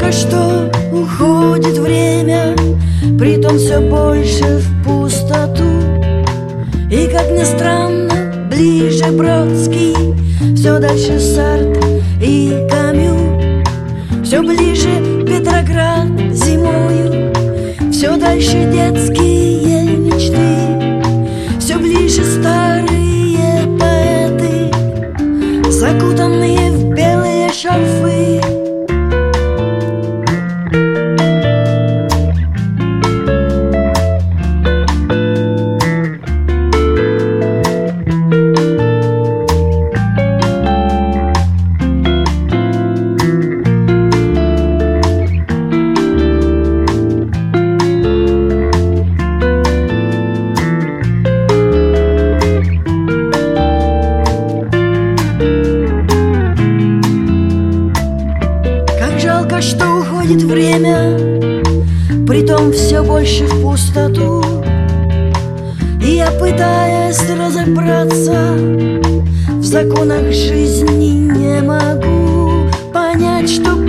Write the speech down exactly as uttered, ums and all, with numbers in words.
жалко, что уходит время, притом все больше в пустоту. И, как ни странно, ближе Бродский, все дальше Сартр и Камю, все ближе Петроград зимою, все дальше детские мечты, все ближе старые поэты, закутанные в белые шарфы. Что уходит время, притом все больше в пустоту. И я, пытаясь разобраться в законах жизни, не могу понять, что